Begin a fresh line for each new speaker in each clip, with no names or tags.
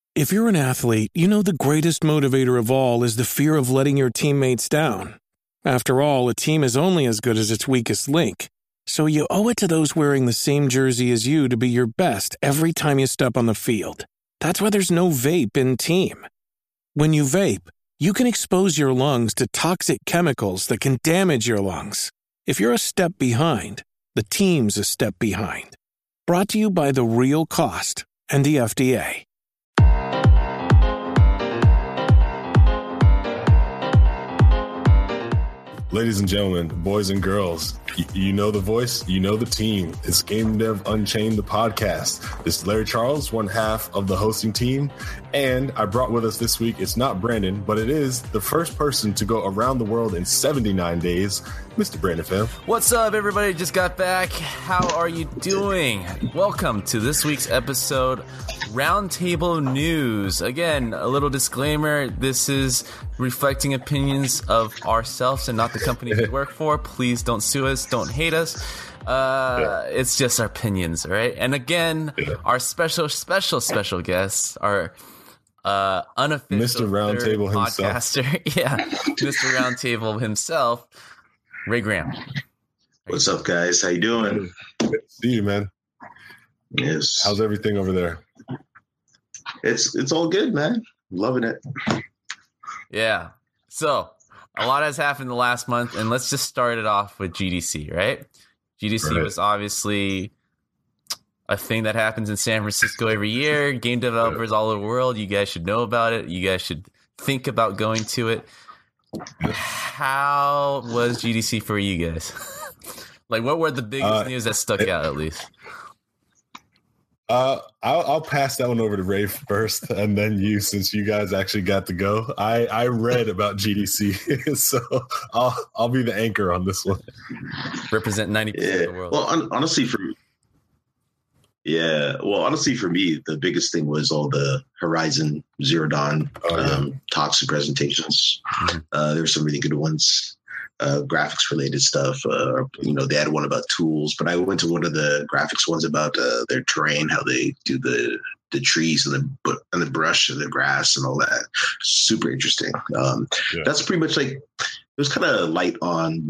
If you're an athlete, you know the greatest motivator of all is the fear of letting your teammates down. After all, a team is only as good as its weakest link. So you owe it to those wearing the same jersey as you to be your best every time you step on the field. That's why there's no vape in team. When you vape, you can expose your lungs to toxic chemicals that can damage your lungs. If you're a step behind, the team's a step behind. Brought to you by The Real Cost and the FDA.
Ladies and gentlemen, boys and girls, you know the voice, you know the team. It's Game Dev Unchained, the podcast. This is Larry Charles, one half of the hosting team. And I brought with us this week, it's not Brandon, but it is the first person to go around the world in 79 days, Mr. Brandon Pham.
What's up, everybody? Just got back. How are you doing? Welcome to this week's episode, Roundtable News. Again, a little disclaimer. This is reflecting opinions of ourselves and not the company we work for. Please don't sue us. Don't hate us. It's just our opinions, all right? And again, our special guests are unofficial
Mr. Roundtable himself.
Podcaster. Yeah, Mr. Roundtable himself, Ray Graham.
What's up, guys? How you doing?
Good to see you, man.
Yes.
How's everything over there?
It's all good, man. Loving it.
Yeah. So a lot has happened the last month, and let's just start it off with GDC, right? GDC was obviously a thing that happens in San Francisco every year. Game developers all over the world, you guys should know about it. You guys should think about going to it. How was GDC for you guys? Like, what were the biggest news that stuck out, at least?
I'll pass that one over to Ray first, and then you, since you guys actually got to go. I read about GDC, so I'll be the anchor on this one.
Represent 90% of the world.
Well, honestly, for me, the biggest thing was all the Horizon Zero Dawn talks and presentations. Mm-hmm. There were some really good ones. Graphics related stuff. They had one about tools, but I went to one of the graphics ones about their terrain, how they do the trees and the brush and the grass and all that. Super interesting. That's pretty much like, it was kind of light on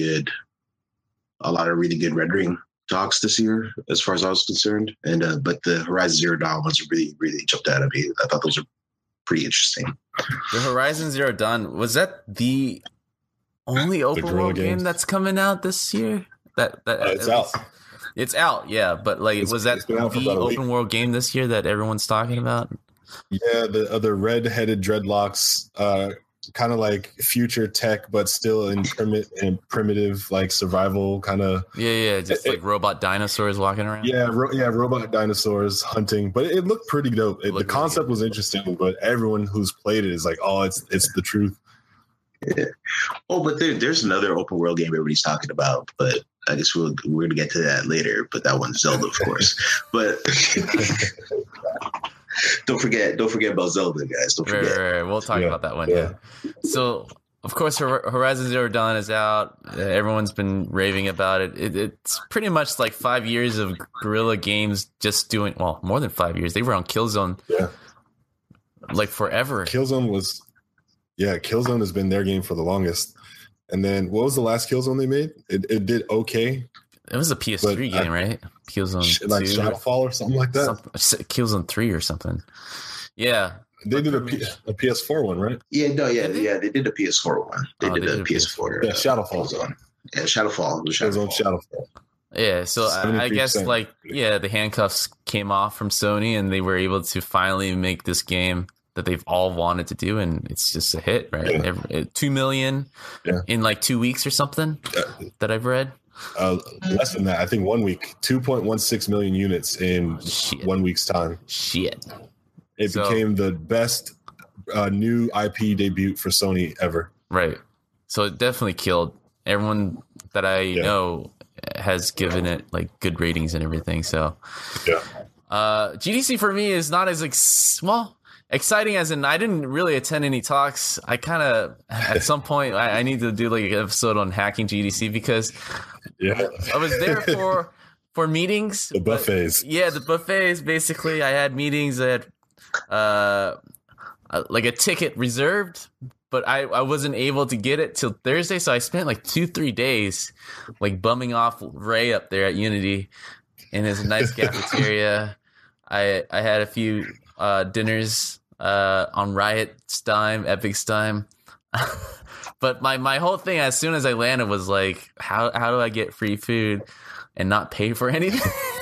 a lot of really good rendering talks this year, as far as I was concerned. And but the Horizon Zero Dawn ones really, really jumped out at me. I thought those were pretty interesting.
The Horizon Zero Dawn, was that the only open world game that's coming out this year?
It's out.
It's out, yeah. But was that the open world game this year that everyone's talking about?
Yeah, the other red-headed dreadlocks, kind of like future tech, but still in primitive, like survival kind of.
Yeah, just like robot dinosaurs walking around.
Yeah, robot dinosaurs hunting, but it looked pretty dope. The concept was interesting, but everyone who's played it is like, oh, it's the truth.
Yeah. Oh, but there's another open world game everybody's talking about, but I guess we're going to get to that later. But that one's Zelda, of course. But don't forget about Zelda, guys. Don't forget.
Right. We'll talk about that one. Yeah. So, of course, Horizon Zero Dawn is out. Everyone's been raving about it. It's pretty much like 5 years of Guerrilla Games just doing, well, more than 5 years. They were on Killzone like forever.
Killzone has been their game for the longest. And then what was the last Killzone they made? It did okay.
It was a PS3 game, right? Killzone
like 2, Shadowfall or something like that.
Killzone 3 or something. Yeah.
They did a PS4 one, right?
Yeah, they did a PS4 one. They did a PS4.
Yeah, Shadowfall.
Shadowfall.
Shadowfall.
Yeah, so I guess the handcuffs came off from Sony and they were able to finally make this game that they've all wanted to do, and it's just a hit, right? Yeah. 2 million in like 2 weeks or something that I've read.
Less than that, I think 1 week. 2.16 million units in 1 week's time.
Shit.
It became the best new IP debut for Sony ever.
Right. So it definitely killed. Everyone that I know has given it like good ratings and everything. So GDC for me is not as exciting as in I didn't really attend any talks. I kind of at some point I need to do like an episode on hacking GDC because I was there for meetings.
The buffets.
The buffets. Basically, I had meetings. I had like a ticket reserved, but I wasn't able to get it till Thursday. So I spent like 2-3 days like bumming off Ray up there at Unity in his nice cafeteria. I had a few dinners on Riot's dime, Epic's dime. But my whole thing as soon as I landed was like, how do I get free food and not pay for anything?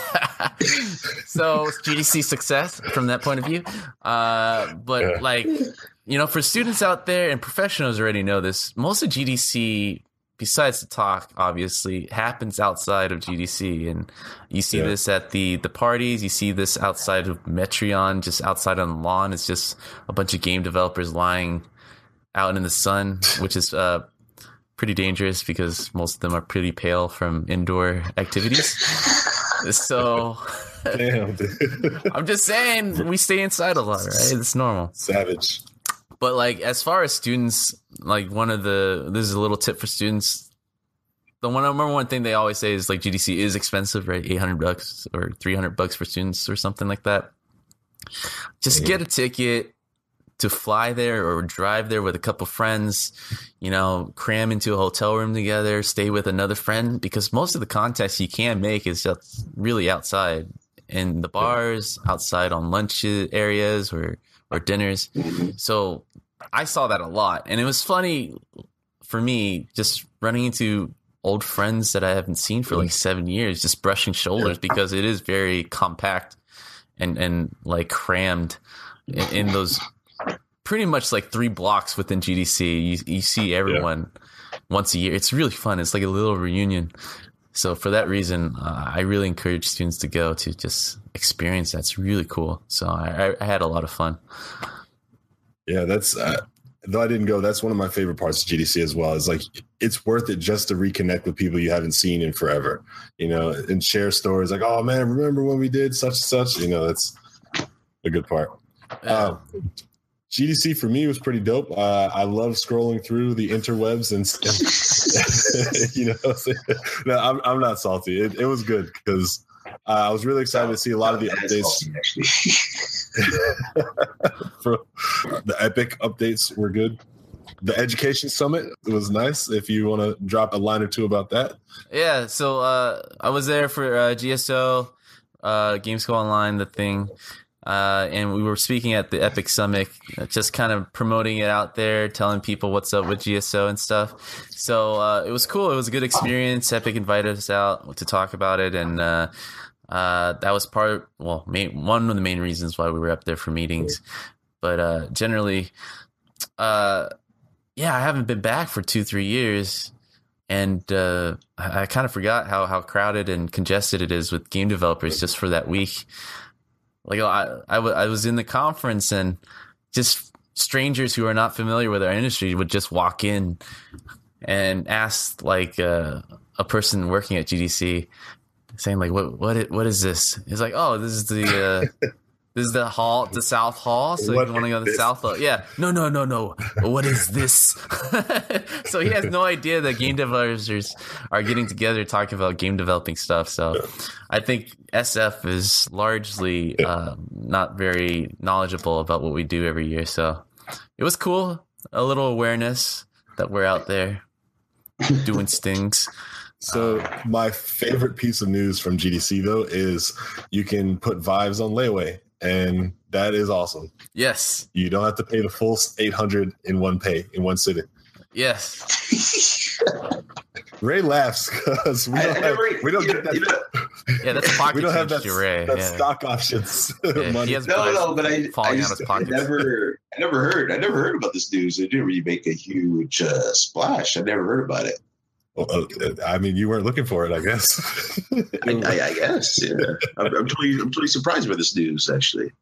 So GDC success from that point of view. But like, you know, for students out there and professionals already know this, most of GDC, besides the talk, obviously, happens outside of GDC. And you see this at the parties. You see this outside of Metreon, just outside on the lawn. It's just a bunch of game developers lying out in the sun, which is pretty dangerous because most of them are pretty pale from indoor activities. So
damn, dude.
I'm just saying we stay inside a lot, right? It's normal.
Savage.
But like, as far as students, like this is a little tip for students. The number one thing they always say is like GDC is expensive, right? $800 or $300 for students or something like that. Just get a ticket to fly there or drive there with a couple friends, you know, cram into a hotel room together, stay with another friend, because most of the contacts you can make is just really outside in the bars, outside on lunch areas or dinners. So I saw that a lot. And it was funny for me just running into old friends that I haven't seen for like 7 years, just brushing shoulders because it is very compact and like crammed in those pretty much like 3 blocks within GDC. You see everyone once a year. It's really fun. It's like a little reunion. So for that reason, I really encourage students to go to just experience that. It's really cool. So I had a lot of fun.
Yeah, that's though I didn't go, that's one of my favorite parts of GDC as well. Is like, it's worth it just to reconnect with people you haven't seen in forever, you know, and share stories like, oh man, remember when we did such and such? You know, that's a good part. GDC for me was pretty dope. I love scrolling through the interwebs and you know, no, I'm not salty. It was good because I was really excited to see a lot of the updates. For the Epic updates were good. The Education Summit was nice. If you want to drop a line or two about that.
Yeah, so I was there for GSO, Gamesco Online, the thing. And we were speaking at the Epic Summit, just kind of promoting it out there, telling people what's up with GSO and stuff. So it was cool. It was a good experience. Epic invited us out to talk about it, and that was one of the main reasons why we were up there for meetings. But generally, I haven't been back for 2-3 years, and I kind of forgot how crowded and congested it is with game developers just for that week. Like I was in the conference, and just strangers who are not familiar with our industry would just walk in and ask like a person working at GDC, saying like, what is this? It's like, oh, this is the hall, the South Hall. So you want to go to the South Hall? Yeah. No. What is this? So he has no idea that game developers are getting together talking about game developing stuff. So I think SF is largely not very knowledgeable about what we do every year. So it was cool. A little awareness that we're out there doing things.
So my favorite piece of news from GDC, though, is you can put Vives on layaway. And that is awesome.
Yes.
You don't have to pay the full $800 in one sitting.
Yes.
Ray laughs because we don't get that.
Yeah, that's pocket.
We don't have that,
Ray.
Stock options.
Money.
But I never heard about this news. It didn't really make a huge splash. I never heard about it.
Well, I mean, you weren't looking for it, I guess.
I guess. Yeah. I'm totally surprised by this news, actually.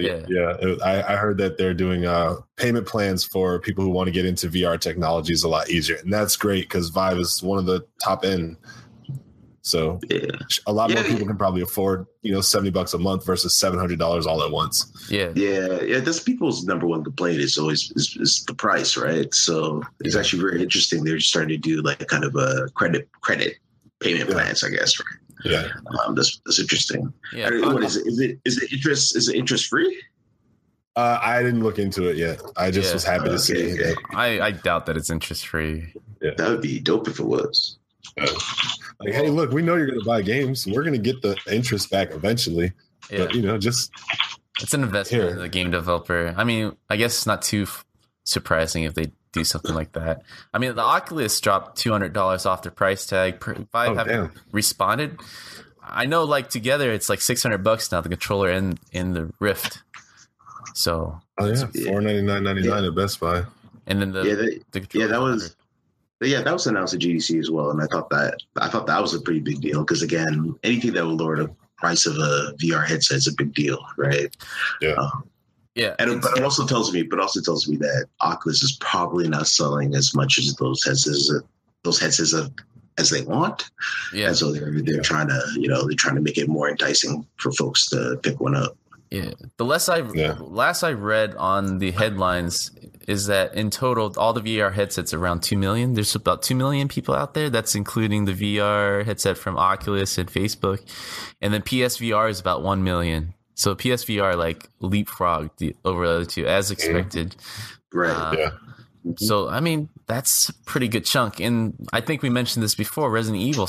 I heard that they're doing payment plans for people who want to get into VR technologies a lot easier, and that's great because Vive is one of the top end. So a lot more people can probably afford, $70 a month versus $700 all at once.
Yeah.
That's people's number one complaint is always is the price, right? So it's actually very interesting. They're starting to do like kind of a credit payment plans, I guess, right?
Yeah.
That's interesting.
Yeah.
What is it? Is it interest free?
I didn't look into it yet. I just was happy to see it.
I doubt that it's interest free.
Yeah. That would be dope if it was.
Like, hey, look, we know you're going to buy games. We're going to get the interest back eventually. Yeah. But, just
it's an investment in the game developer. I mean, I guess it's not too surprising if they do something like that. I mean, the Oculus dropped $200 off their price tag. Vive haven't responded. I know, like, together it's like $600 now, the controller and the Rift. So
$499.99 at Best Buy.
And then the controller
that was announced at GDC as well, and I thought that was a pretty big deal because, again, anything that will lower the price of a VR headset is a big deal, right?
Yeah.
But it also tells me that Oculus is probably not selling as much as those headsets as they want. Yeah. And so they're trying to make it more enticing for folks to pick one up.
Yeah. The last I read on the headlines is that in total, all the VR headsets are around 2 million. There's about 2 million people out there. That's including the VR headset from Oculus and Facebook. And then PSVR is about 1 million. So PSVR like leapfrogged over the other two as expected.
Right.
So, I mean, that's a pretty good chunk. And I think we mentioned this before, Resident Evil.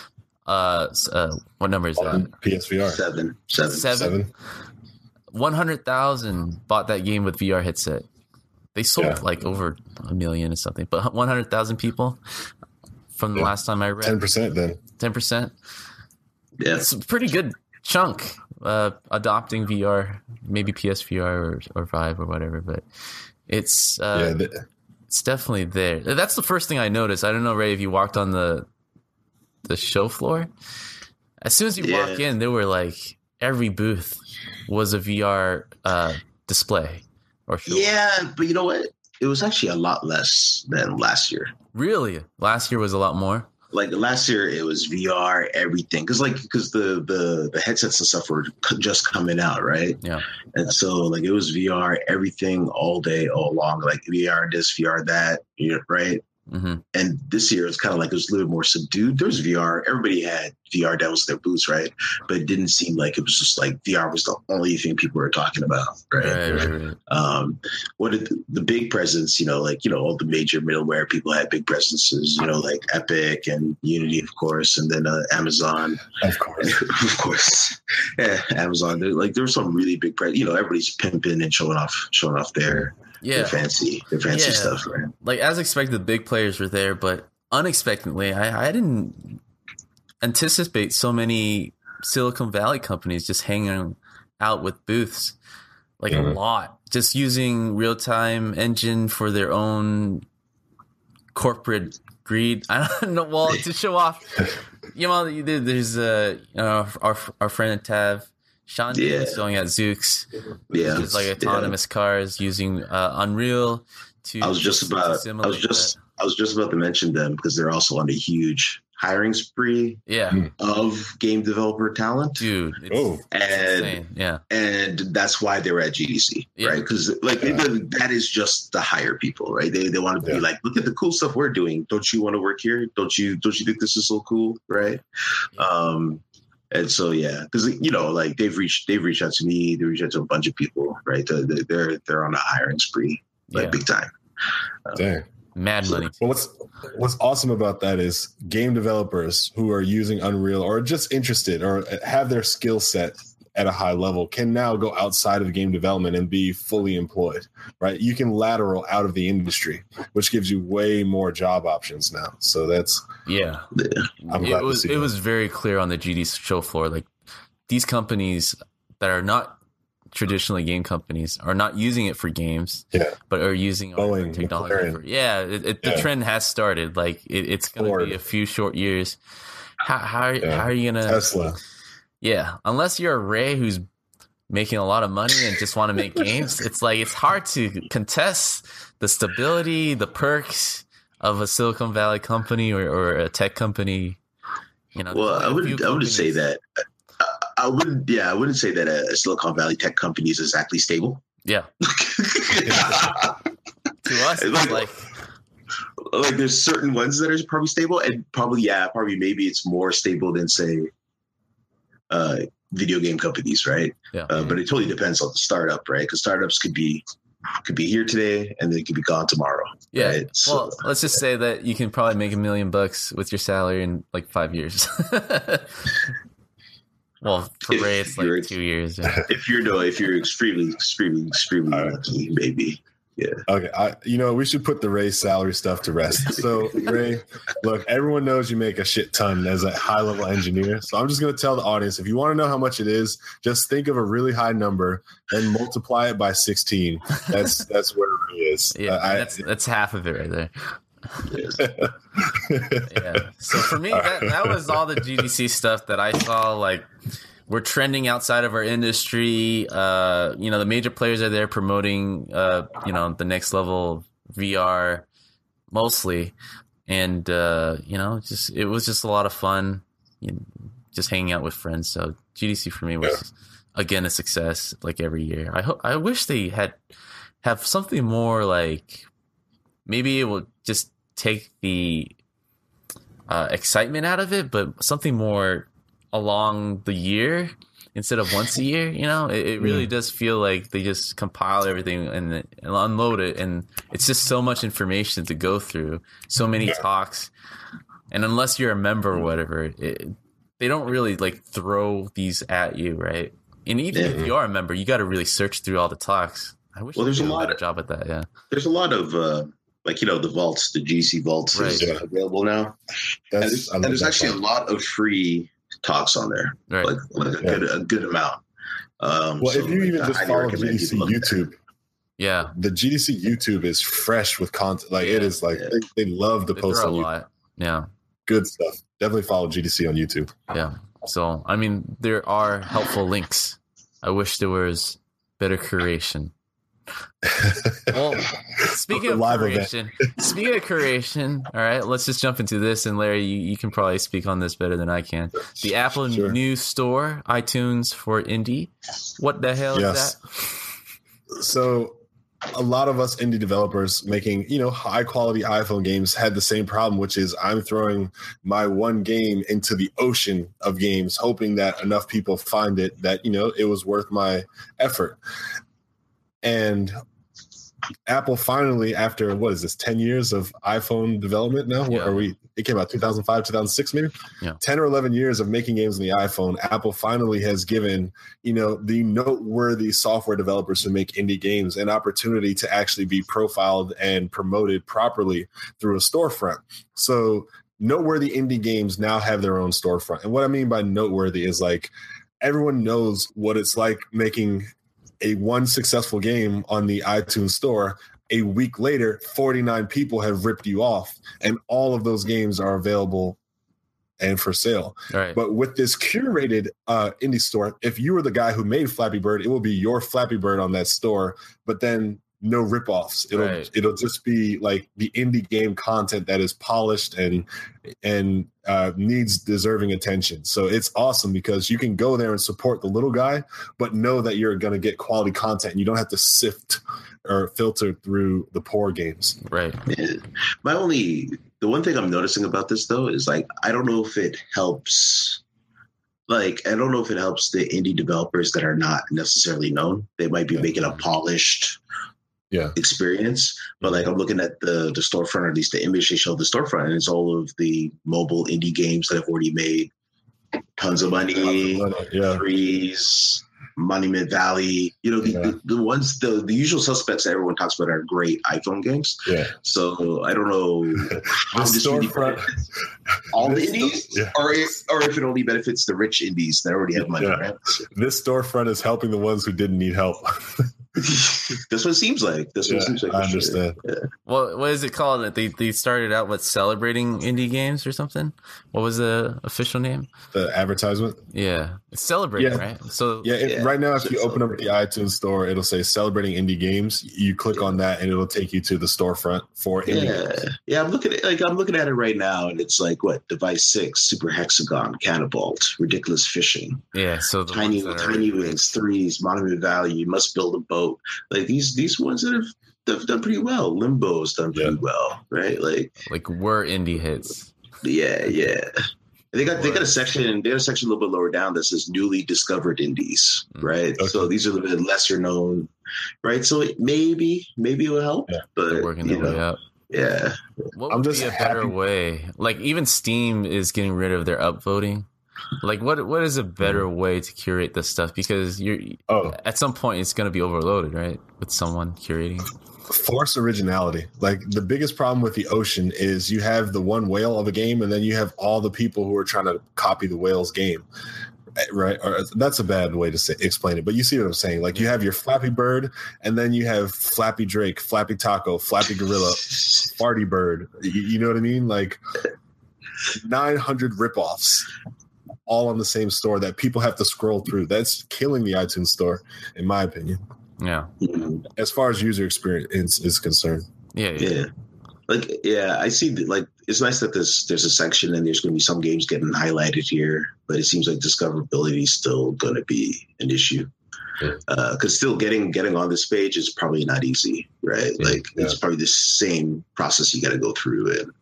What number is that?
PSVR.
7.
100,000 bought that game with VR headset. They sold like over 1 million or something, but 100,000 people from the last time I read.
10% then.
10%.
Yeah,
it's a pretty good chunk adopting VR, maybe PSVR or Vive or whatever. But it's it's definitely there. That's the first thing I noticed. I don't know, Ray, if you walked on the show floor. As soon as you walk in, there were like every booth was a VR display or show.
Yeah, but you know what? It was actually a lot less than last year.
Really? Last year was a lot more?
Like last year, it was VR, everything. Because the headsets and stuff were just coming out, right?
Yeah.
And so like it was VR, everything all day, all along. Like VR this, VR that, right?
Mm-hmm.
And this year it's kind of like it was a little more subdued. There was VR. Everybody had VR that was their booths, right? But it didn't seem like it was just like VR was the only thing people were talking about, right?
Right.
What are the big presence? All the major middleware people had big presences. Like Epic and Unity, of course, and then Amazon,
of course,
yeah, Amazon. There were some really big everybody's pimping and showing off their. Their fancy stuff, right?
Like as expected, the big players were there, but unexpectedly, I didn't anticipate so many Silicon Valley companies just hanging out with booths, like a lot, just using real-time engine for their own corporate greed. I don't know, well, to show off. There's our friend Tav. Sean is going at Zoox.
Yeah,
it's like autonomous cars using Unreal.
I was just about to mention them because they're also on a huge hiring spree. Of game developer talent,
dude. Insane.
And that's why they were at GDC, right? Because that is just to hire people, right? They want to be like, look at the cool stuff we're doing. Don't you want to work here? Don't you think this is so cool, right? And so, because they've reached out to me, they reached out to a bunch of people, right? They're on a hiring spree, big time.
Dang,
mad money.
Well, what's awesome about that is game developers who are using Unreal or just interested or have their skill set at a high level can now go outside of game development and be fully employed, right? You can lateral out of the industry, which gives you way more job options now. So that's I'm glad to see
it was very clear on the GD show floor. Like these companies that are not traditionally game companies are not using it for games, but are using
Boeing,
technology. The trend has started. Like it's going to be a few short years. How are you gonna
Tesla?
Yeah, unless you're a Ray who's making a lot of money and just want to make games, it's hard to contest the stability, the perks of a Silicon Valley company or a tech company.
Well, I wouldn't say that. I wouldn't say that a Silicon Valley tech company is exactly stable.
Yeah. To us, it's
like there's certain ones that are probably stable, and probably maybe it's more stable than say video game companies, right?
Yeah.
But it totally depends on the startup, right? Because startups could be here today and they could be gone tomorrow.
Yeah.
Right?
Well, let's just say that you can probably make $1 million with your salary in like 5 years. Well, for Ray, it's like 2 years. Yeah.
If you're extremely lucky, maybe. Yeah.
Okay. We should put the Ray salary stuff to rest. So Ray, look, everyone knows you make a shit ton as a high level engineer. So I'm just going to tell the audience, if you want to know how much it is, just think of a really high number and multiply it by 16. That's where it is.
Yeah. That's half of it right there. Yeah. So for me, that was all the GDC stuff that I saw. Like, we're trending outside of our industry. The major players are there promoting, the next level of VR mostly. And, it was just a lot of fun, just hanging out with friends. So GDC for me was, again, a success like every year. I wish they have something more like, maybe it will just take the excitement out of it, but something more along the year instead of once a year. It really does feel like they just compile everything and unload it, and it's just so much information to go through, so many talks, and unless you're a member or whatever, they don't really like throw these at you, right? And even if you are a member, you got to really search through all the talks. I wish
there's
they
a
did a
lot
better
of
job at that. Yeah,
there's a lot of the vaults, the GC vaults is available now, and there's actually a lot of free talks on there, like a good amount.
If you even just follow GDC YouTube, the GDC YouTube is fresh with content. Like it is like they love the post on YouTube.
Lot. Yeah,
good stuff. Definitely follow GDC on YouTube.
Yeah. So I mean, there are helpful links. I wish there was better curation. Well, speaking of curation, all right, let's just jump into this. And Larry, you can probably speak on this better than I can. The Apple News Store, iTunes for indie. What the hell is that?
So a lot of us indie developers making, high quality iPhone games had the same problem, which is I'm throwing my one game into the ocean of games, hoping that enough people find it that, it was worth my effort. And Apple finally, after 10 years of iPhone development now? It came out 2005, 2006, maybe? Yeah. 10 or 11 years of making games on the iPhone. Apple finally has given, the noteworthy software developers who make indie games an opportunity to actually be profiled and promoted properly through a storefront. So noteworthy indie games now have their own storefront. And what I mean by noteworthy is like everyone knows what it's like making one successful game on the iTunes store. A week later, 49 people have ripped you off, and all of those games are available and for sale. Right. But with this curated indie store, if you were the guy who made Flappy Bird, it will be your Flappy Bird on that store, but then no ripoffs. It'll just be like the indie game content that is polished and needs deserving attention. So it's awesome because you can go there and support the little guy, but know that you're going to get quality content and you don't have to sift or filter through the poor games.
Right.
The one thing I'm noticing about this though is like, I don't know if it helps the indie developers that are not necessarily known. They might be making a polished experience, but like I'm looking at the storefront, or at least the image they show the storefront, and it's all of the mobile indie games that have already made tons of money. Freeze, Monument Valley, the ones, the usual suspects that everyone talks about are great iPhone games. Yeah. So I don't know how this really benefits all the indies, or if it only benefits the rich indies that already have money. Right?
This storefront is helping the ones who didn't need help.
That's what it seems like.
I understand.
Yeah.
Well, what is it called? They started out with celebrating indie games or something. What was the official name?
The advertisement.
Yeah, it's celebrating, right? So
right now, if you open up the iTunes store, it'll say celebrating indie games. You click on that, and it'll take you to the storefront for indie games.
Yeah, I'm looking at it right now, and it's like Device 6, Super Hexagon, Canabalt, Ridiculous Fishing.
Yeah, so the
Tiny Wings, Threes, Monument Valley, You Must Build a Boat. Like these ones that have done pretty well. Limbo's done pretty well, right? Like
we're indie hits.
Yeah. They got a section. They got a section a little bit lower down that says newly discovered indies, right? Okay. So these are a little bit lesser known, right? So maybe it will help, but
they're working their way up.
Yeah.
What would be a better way? Like even Steam is getting rid of their upvoting. Like what is a better way to curate this stuff? Because at some point it's going to be overloaded, right? With someone curating.
Force originality. Like the biggest problem with the Ocean is you have the one whale of a game, and then you have all the people who are trying to copy the whale's game, right? Or that's a bad way to explain it, but you see what I'm saying. Like you have your Flappy Bird, and then you have Flappy Drake, Flappy Taco, Flappy Gorilla, Farty Bird. You know what I mean? Like 900 ripoffs, all on the same store that people have to scroll through. That's killing the iTunes store, in my opinion.
Yeah.
As far as user experience is concerned.
Yeah. Like, I see that, it's nice that there's a section and there's going to be some games getting highlighted here, but it seems like discoverability is still going to be an issue. Because still getting on this page is probably not easy, right? It's probably the same process you got to go through. And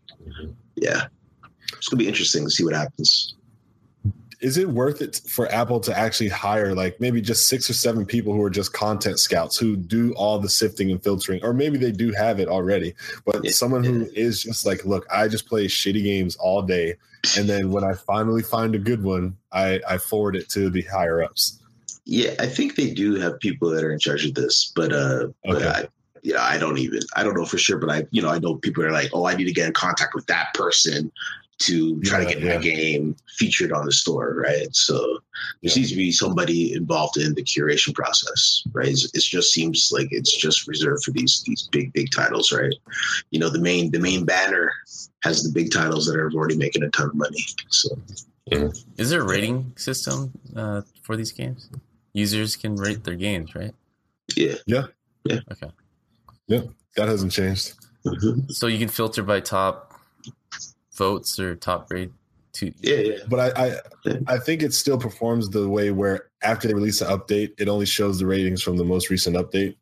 it's going to be interesting to see what happens.
Is it worth it for Apple to actually hire maybe just 6 or 7 people who are just content scouts who do all the sifting and filtering, or maybe they do have it already, but someone who is just look, I just play shitty games all day, and then when I finally find a good one, I forward it to the higher ups.
Yeah, I think they do have people that are in charge of this, but I don't know for sure, but I know people are like, oh, I need to get in contact with that person to try to get my game featured on the store, right? So there seems to be somebody involved in the curation process, right? It just seems like it's just reserved for these big titles, right? The main banner has the big titles that are already making a ton of money. So,
is there a rating system for these games? Users can rate their games, right?
Yeah.
Okay.
Yeah, that hasn't changed.
So you can filter by top votes or top rate too.
But I think it still performs the way where after they release an update, it only shows the ratings from the most recent update.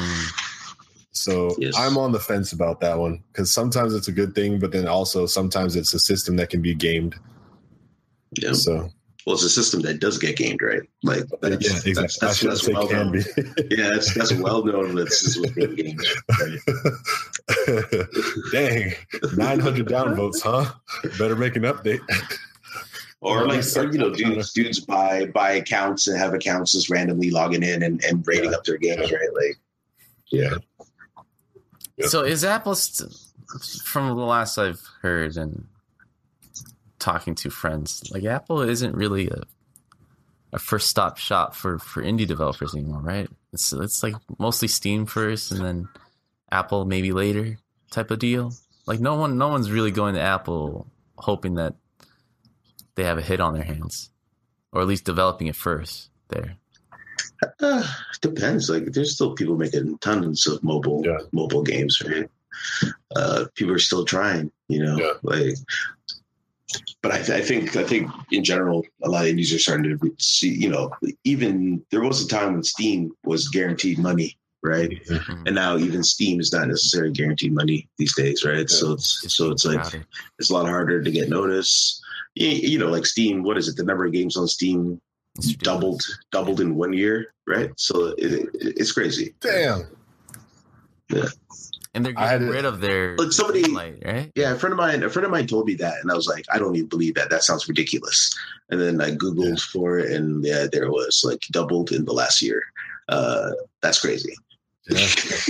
So I'm on the fence about that one, because sometimes it's a good thing, but then also sometimes it's a system that can be gamed.
Yeah. So it's a system that does get gamed, right?
Exactly.
That's well known. That's well known. This is what's being gamed. Right?
Dang, 900 downvotes, huh? Better make an update.
Or dudes buy accounts and have accounts just randomly logging in and rating up their games, right?
So is Apple, from the last I've heard and talking to friends, Apple isn't really a first stop shop for indie developers anymore, right? It's mostly Steam first and then Apple maybe later type of deal. No one's really going to Apple hoping that they have a hit on their hands, or at least developing it first there.
Depends. There's still people making tons of mobile games, right? People are still trying, But I think in general, a lot of indies are starting to see, even there was a time when Steam was guaranteed money, right? Mm-hmm. And now even Steam is not necessarily guaranteed money these days, right? Yeah. So it's it's a lot harder to get notice. Steam, what is it? The number of games on Steam doubled in 1 year, right? So it's crazy.
Damn.
Yeah.
And they're getting rid of their light, right?
Yeah, a friend of mine told me that, and I was like, I don't even believe that. That sounds ridiculous. And then I Googled for it, and there it was, doubled in the last year. That's crazy. Yeah.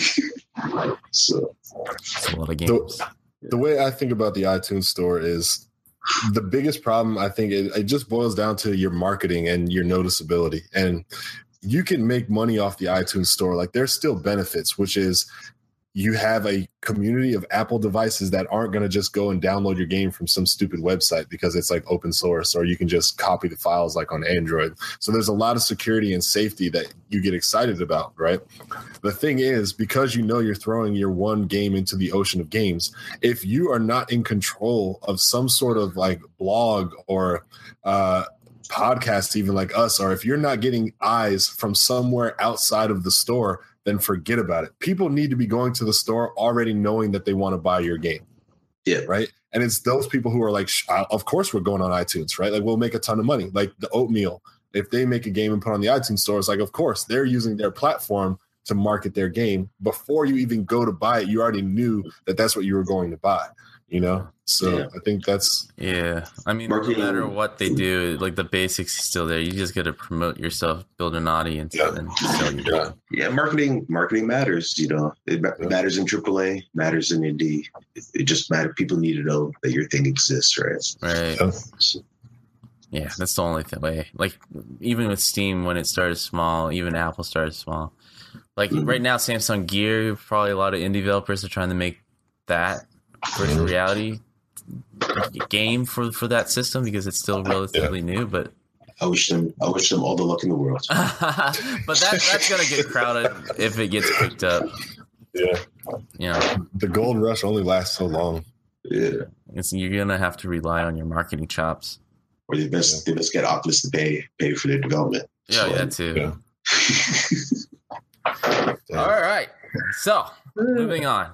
So
it's a lot of games.
The way I think about the iTunes store is the biggest problem. I think it just boils down to your marketing and your noticeability. And you can make money off the iTunes store. There's still benefits, which is you have a community of Apple devices that aren't going to just go and download your game from some stupid website because it's open source, or you can just copy the files on Android. So there's a lot of security and safety that you get excited about, right? The thing is, because you're throwing your one game into the ocean of games, if you are not in control of some sort of blog or podcast, even like us, or if you're not getting eyes from somewhere outside of the store, then forget about it. People need to be going to the store already knowing that they want to buy your game.
Yeah.
Right. And it's those people who are like, of course we're going on iTunes, right? Like we'll make a ton of money. Like the Oatmeal, if they make a game and put on the iTunes store, it's like, of course they're using their platform to market their game. Before you even go to buy it, you already knew that that's what you were going to buy, you know? So I think that's...
Yeah. I mean, no matter what they do, like the basics is still there. You just got to promote yourself, build an audience, and sell your game.
Yeah, marketing matters, you know. It matters in AAA, matters in indie. It just matters. People need to know that your thing exists, right?
Right. Yeah, that's the only way. Like, even with Steam, when it started small, even Apple started small. Like, right now, Samsung Gear, probably a lot of indie developers are trying to make that virtual reality game for that system because it's still relatively new, but
I wish them all the luck in the world.
But that's gonna get crowded if it gets picked up.
Yeah.
You know,
the gold rush only lasts so long.
Yeah.
You're gonna have to rely on your marketing chops.
Or they best get Oculus to pay for their development.
Yeah, that too. All right. So moving on.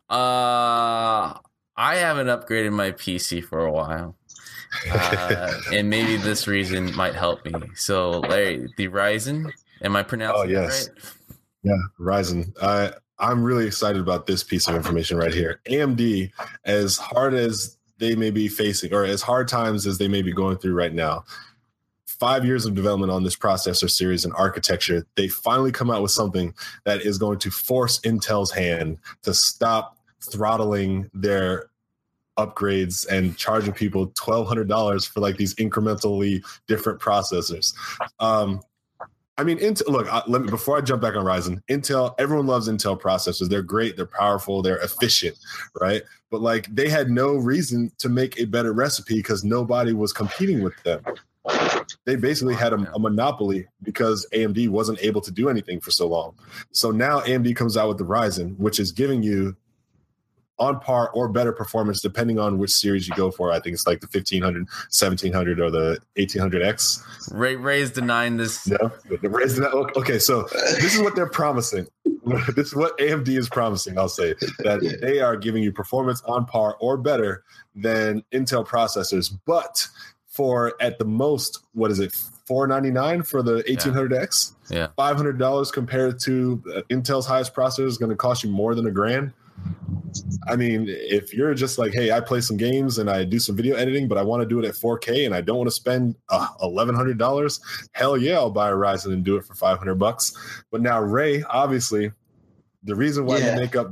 I haven't upgraded my PC for a while. And maybe this reason might help me. So, Larry, the Ryzen, am I pronouncing it right?
Yeah, Ryzen. I'm really excited about this piece of information right here. AMD, as hard as they may be facing, or as hard times as they may be going through right now, 5 years of development on this processor series and architecture, they finally come out with something that is going to force Intel's hand to stop throttling their upgrades and charging people $1,200 for like these incrementally different processors. I mean, look, before I jump back on Ryzen, Intel, everyone loves Intel processors. They're great, they're powerful, they're efficient, right? But like they had no reason to make a better recipe because nobody was competing with them. They basically had a monopoly because AMD wasn't able to do anything for so long. So now AMD comes out with the Ryzen, which is giving you on par or better performance depending on which series you go for. I think it's like the 1500, 1700, or the 1800X.
Ray's denying this.
No, Ray's denying. Okay, so this is what they're promising. This is what AMD is promising, I'll say, that they are giving you performance on par or better than Intel processors, but for at the most, what is it, $499 for the 1800X?
Yeah.
$500 compared to Intel's highest processor is going to cost you more than $1,000. I mean, if you're just like, hey, I play some games and I do some video editing, but I want to do it at 4K and I don't want to spend $1,100, hell yeah, I'll buy a Ryzen and do it for $500. But now, Ray, obviously, the reason why you make up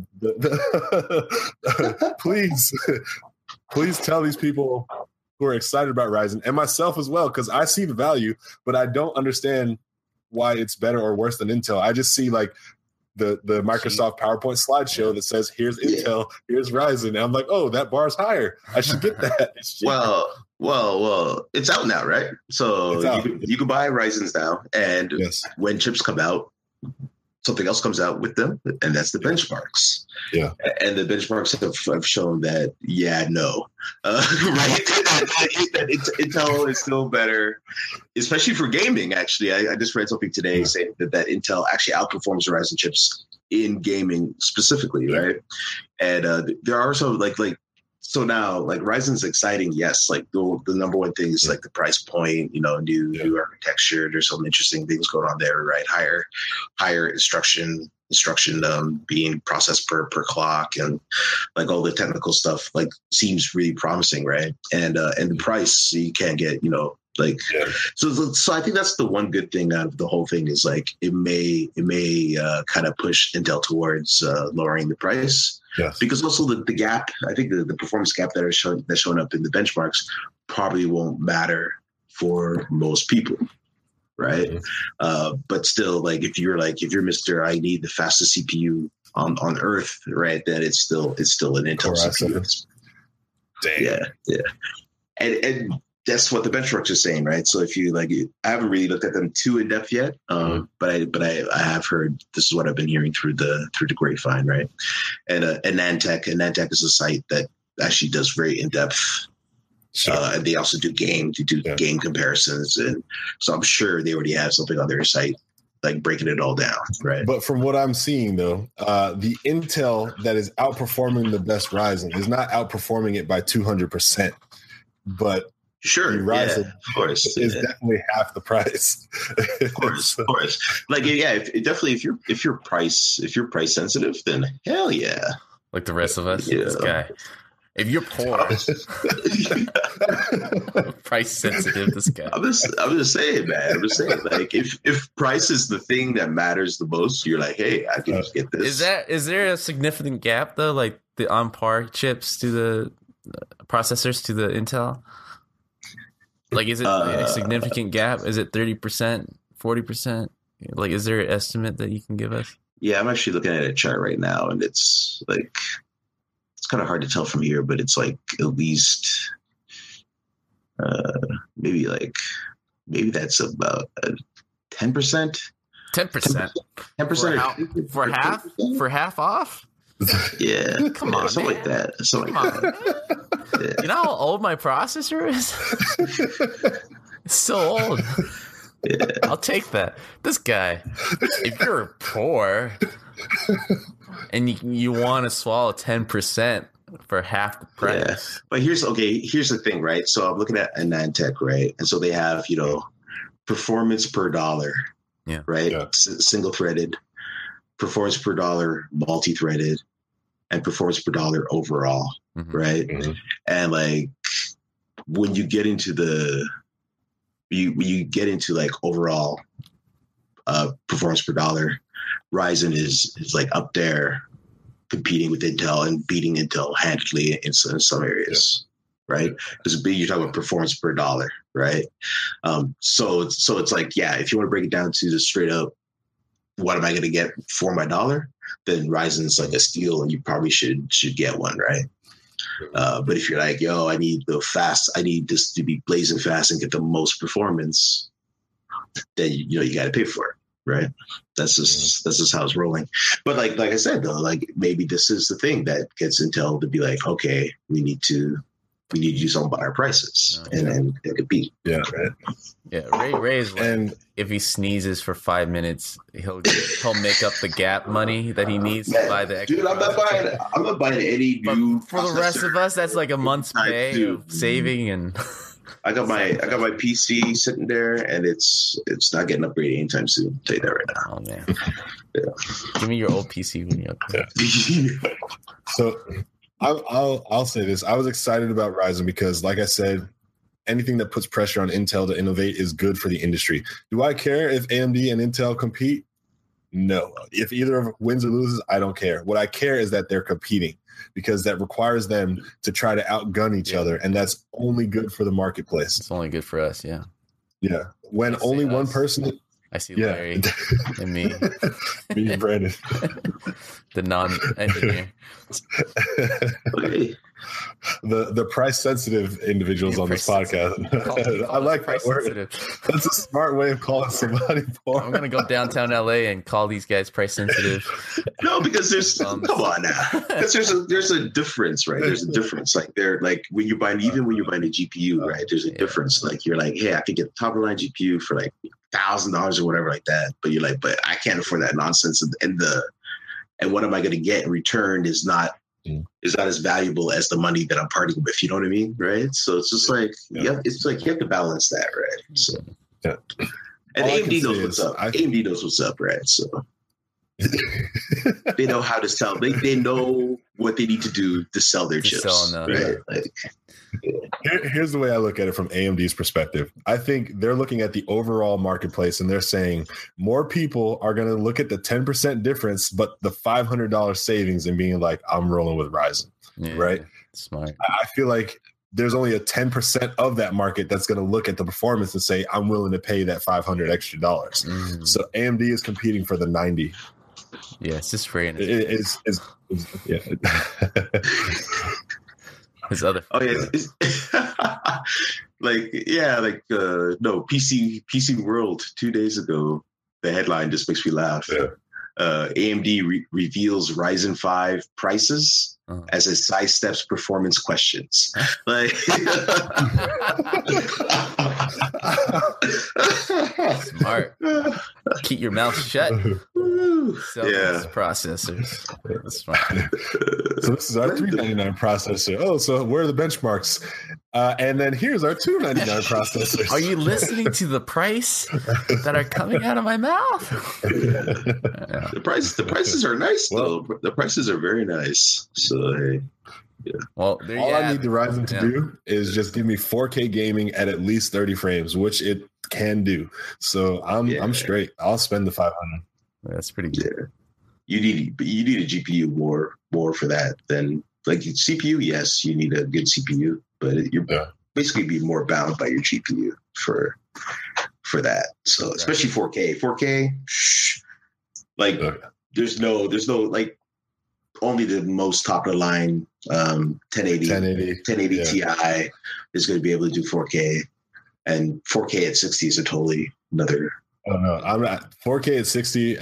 please tell these people who are excited about Ryzen, and myself as well, because I see the value, but I don't understand why it's better or worse than Intel. I just see like the Microsoft PowerPoint slideshow that says, here's Intel, here's Ryzen. And I'm like, oh, that bar's higher. I should get that.
Well, it's out now, right? So you can buy Ryzen's now. And when chips come out, something else comes out with them, and that's the benchmarks.
Yeah.
And the benchmarks have shown that, no. Right? Intel is still better, especially for gaming, actually. I just read something today saying that Intel actually outperforms the Ryzen chips in gaming specifically, right? And there are some, so now, like, Ryzen's exciting, yes. Like, the number one thing is, like, the price point, new architecture. There's some interesting things going on there, right? Higher instruction being processed per clock, and, like, all the technical stuff, like, seems really promising, right? And the price, you can't get, So I think that's the one good thing out of the whole thing is, like, it may kind of push Intel towards lowering the price.
Yes.
Because also the gap, I think the performance gap that's showing up in the benchmarks probably won't matter for most people, right? Mm-hmm. But still, like if you're Mr. I need the fastest CPU on Earth, right? Then it's still an Intel CPU. Yeah. And that's what the benchmarks are saying, right? So if you I haven't really looked at them too in depth yet, but I have heard this is what I've been hearing through the grapevine, right? And Nantech is a site that actually does very in depth, and they also do game comparisons, and so I'm sure they already have something on their site like breaking it all down, right?
But from what I'm seeing, though, the Intel that is outperforming the best Ryzen is not outperforming it by 200%, but
sure,
Ryzen
of course,
is definitely half the price.
Of course. Like, if you're price sensitive, then hell yeah.
Like the rest of us, this guy. If you're poor, price sensitive, this guy.
I'm just saying, man. I'm just saying, like, if price is the thing that matters the most, you're like, hey, I can just get this.
Is there a significant gap though, like the on par chips to the processors to the Intel? Like, is it a significant gap? Is it 30%, 40%? Like, is there an estimate that you can give us?
Yeah, I'm actually looking at a chart right now, and it's like, it's kind of hard to tell from here, but it's like at least maybe that's about 10%.
10%.
10%
for half off?
Yeah.
Come on,
something
man.
like that. Something like that. Yeah.
You know how old my processor is? It's so old.
Yeah.
I'll take that. This guy, if you're poor and you want to swallow 10% for half the price.
Yeah. But here's the thing, right? So I'm looking at AnandTech, right? And so they have, performance per dollar, right? Yeah. Single threaded, performance per dollar, multi-threaded, and performance per dollar overall, right? Mm-hmm. And like when you get into like overall performance per dollar, Ryzen is like up there competing with Intel and beating Intel handily in some areas, right? Because you're talking about performance per dollar, right? So it's like, yeah, if you want to break it down to the straight up, what am I going to get for my dollar? Then Ryzen's like a steal, and you probably should get one, right? But if you're like, yo, I need this to be blazing fast and get the most performance, then you got to pay for it, right? That's just how it's rolling. But like I said though, like maybe this is the thing that gets Intel to be like, okay, we need to do something about our prices and compete.
Yeah, right.
Yeah, Ray's like, and if he sneezes for 5 minutes, he'll make up the gap money that he needs to buy the extra.
Dude, I'm not buying any new.
But for the rest of us, that's like a month's pay of saving. And
I got my PC sitting there, and it's not getting upgraded anytime soon. I'll tell you that right now.
Oh man, give me your old PC when you're up
there. So I'll say this: I was excited about Ryzen because, like I said, anything that puts pressure on Intel to innovate is good for the industry. Do I care if AMD and Intel compete? No. If either of them wins or loses, I don't care. What I care is that they're competing, because that requires them to try to outgun each other, and that's only good for the marketplace.
It's only good for us, yeah.
Yeah. When only one person...
I see Larry and me.
Me and Brandon.
The non-engineer.
Okay.
The price-sensitive individuals on this podcast. I like that word. That's a smart way of calling somebody poor.
I'm going to go downtown LA and call these guys price-sensitive.
No, because there's come on now. Because there's a difference, right? There's a difference. Like they're like when you're buying a GPU, right? There's a difference. Like you're like, hey, I could get the top of the line GPU for like $1,000 or whatever like that. But you're like, but I can't afford that nonsense. And what am I going to get in return is not as valuable as the money that I'm parting with. You know what I mean? Right. So it's just like, it's like you have to balance that. Right. So, and AMD knows what's up. AMD knows what's up. Right. So they know how to sell. They know what they need to do to sell their chips. Right?
Here's the way I look at it from AMD's perspective. I think they're looking at the overall marketplace and they're saying more people are going to look at the 10% difference, but the $500 savings and being like, I'm rolling with Ryzen. Right.
Smart.
I feel like there's only a 10% of that market that's going to look at the performance and say, I'm willing to pay that $500 extra dollars. So AMD is competing for the 90.
Yeah, it's just free.
It's yeah.
His other.
Oh yeah, no PC World 2 days ago. The headline just makes me laugh. Yeah. AMD reveals Ryzen 5 prices as it sidesteps performance questions. Like,
Smart. Keep your mouth shut. Sell those processors. That's smart.
So this is our $399 processor. Oh, so where are the benchmarks? And then here's our $299 processors.
Are you listening to the price that are coming out of my mouth?
The prices are nice though. The prices are very nice. So hey. Yeah.
Well,
all I need the Ryzen to do is just give me 4K gaming at least 30 frames, which it can do. So I'm straight. I'll spend the $500.
That's pretty good.
Yeah. You need a GPU more for that than like CPU. Yes, you need a good CPU, but you're basically be more bound by your GPU for that. So especially 4K. 4K, like there's no like only the most top of the line 1080 Ti is going to be able to do 4K, and 4K at 60 is a totally another.
Oh no, I'm not 4K at 60.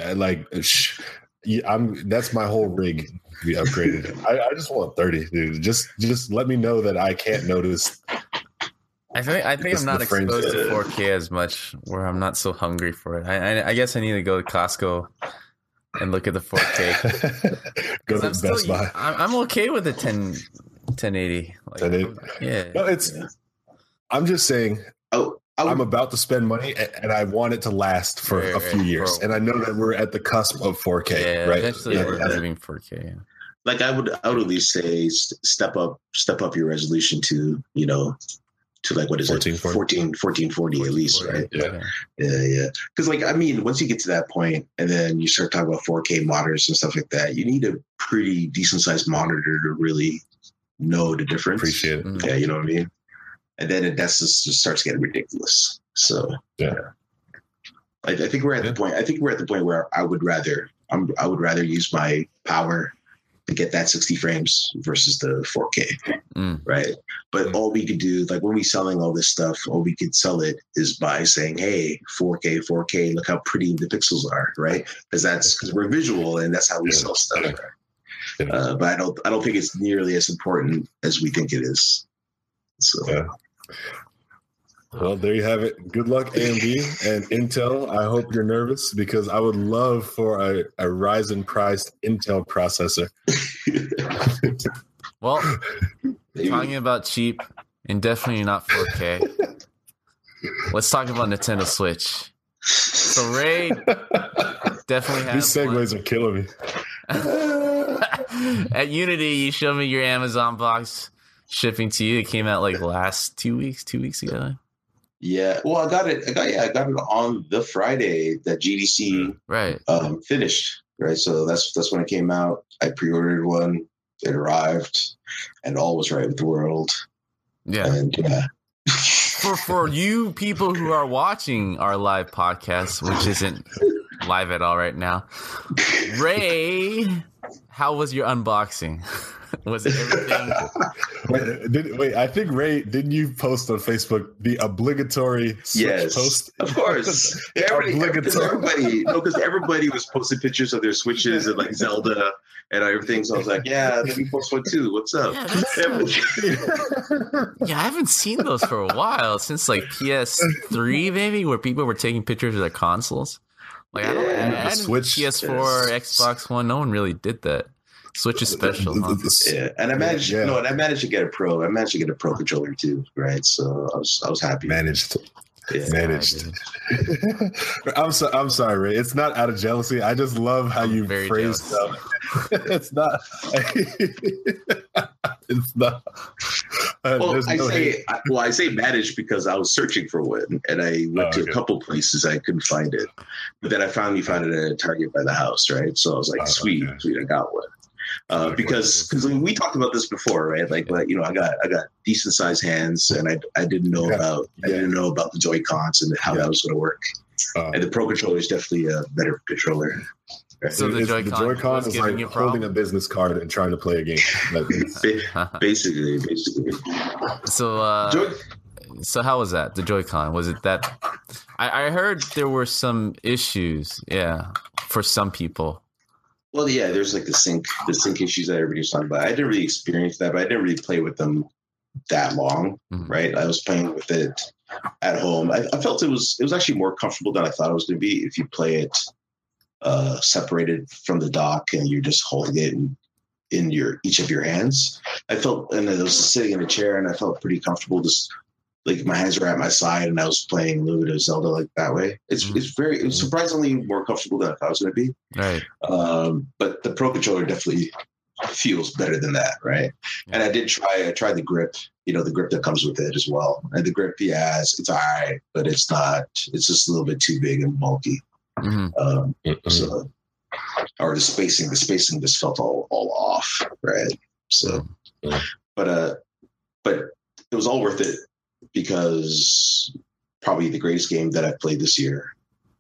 That's my whole rig to be upgraded. I just want 30, dude. Just let me know that I can't notice.
I think I'm not exposed to 4K as much, where I'm not so hungry for it. I guess I need to go to Costco and look at the 4K.
Go to Best Buy.
I'm okay with the 1080. Like,
1080.
Yeah.
No, I'm just saying. I'm about to spend money, and I want it to last for a few years. And I know that we're at the cusp of 4K, right?
Eventually, we're moving 4K. Yeah.
Like I would at least say step up your resolution to to like what is 1440 at least, right?
Yeah.
Because like I mean, once you get to that point, and then you start talking about 4K monitors and stuff like that, you need a pretty decent sized monitor to really know the difference.
Appreciate it.
Yeah, you know what I mean. And then that's just starts getting ridiculous. So I think we're at the point. I think we're at the point where I would rather use my power to get that 60 frames versus the 4K, right? But all we could do, like when we selling all this stuff, all we could sell it is by saying, "Hey, 4K, look how pretty the pixels are," right? Because we're visual, and that's how we sell stuff. But I don't think it's nearly as important as we think it is. So.
Well, there you have it. Good luck, AMD and Intel. I hope you're nervous because I would love for a Ryzen priced Intel processor.
Well, talking about cheap and definitely not 4K. Let's talk about Nintendo Switch. So Ray definitely has
these segues are killing
me. At Unity, you showed me your Amazon box shipping to you. It came out like last 2 weeks ago.
Yeah, well, I got it on the Friday that GDC finished. Right, so that's when it came out. I pre-ordered one. It arrived, and all was right with the world.
Yeah,
and
for you people who are watching our live podcast, which isn't live at all right now, Ray, how was your unboxing? Was it everything?
Wait, I think Ray, didn't you post on Facebook the obligatory Switch post?
Of course. Because everybody was posting pictures of their Switches and like Zelda and everything. So I was like, yeah, let me post one too. What's up?
Yeah, I haven't seen those for a while, since like PS3 maybe, where people were taking pictures of their consoles. Like I don't Switch, PS4, Xbox One, no one really did that. Switch is special, huh?
Yeah, and I managed. And I managed to get a pro. I managed to get a pro controller too, right? So I was happy.
Managed. I'm sorry, Ray. It's not out of jealousy. I just love how you phrase stuff. It's not. It's not.
I say managed because I was searching for one, and I went to a couple places. I couldn't find it, but then I finally found it at a Target by the house, right? So I was like, sweet, I got one. Because we talked about this before, right? Like, I got decent sized hands, and I didn't know about the Joy-Cons and how that was going to work. And the Pro controller is definitely a better controller. Right?
So the Joy-Con
is like holding a business card and trying to play a game.
Basically.
So how was that? The Joy-Con, was it that? I heard there were some issues, for some people.
Well, yeah, there's like the sync issues that everybody was talking about. I didn't really experience that, but I didn't really play with them that long, right? I was playing with it at home. I felt it was actually more comfortable than I thought it was going to be if you play it separated from the dock and you're just holding it in each of your hands. I felt, and I was sitting in a chair and I felt pretty comfortable. Just like my hands were at my side and I was playing a little bit of Zelda like that way. It's surprisingly more comfortable than I thought it was going to be.
Right.
But the Pro Controller definitely feels better than that, right? Yeah. And I tried the grip, the grip that comes with it as well. And the grip, it's all right, but it's just a little bit too big and bulky. So, or the spacing just felt all off, right? So, but it was all worth it because probably the greatest game that I've played this year